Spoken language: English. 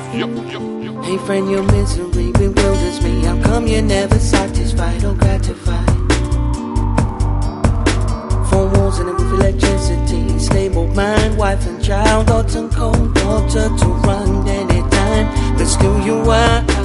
Hey friend, your misery bewilders me. How come you're never satisfied or gratified? Four walls and a roof, electricity, stable mind, wife and child, hot and cold water to run anytime. But still you are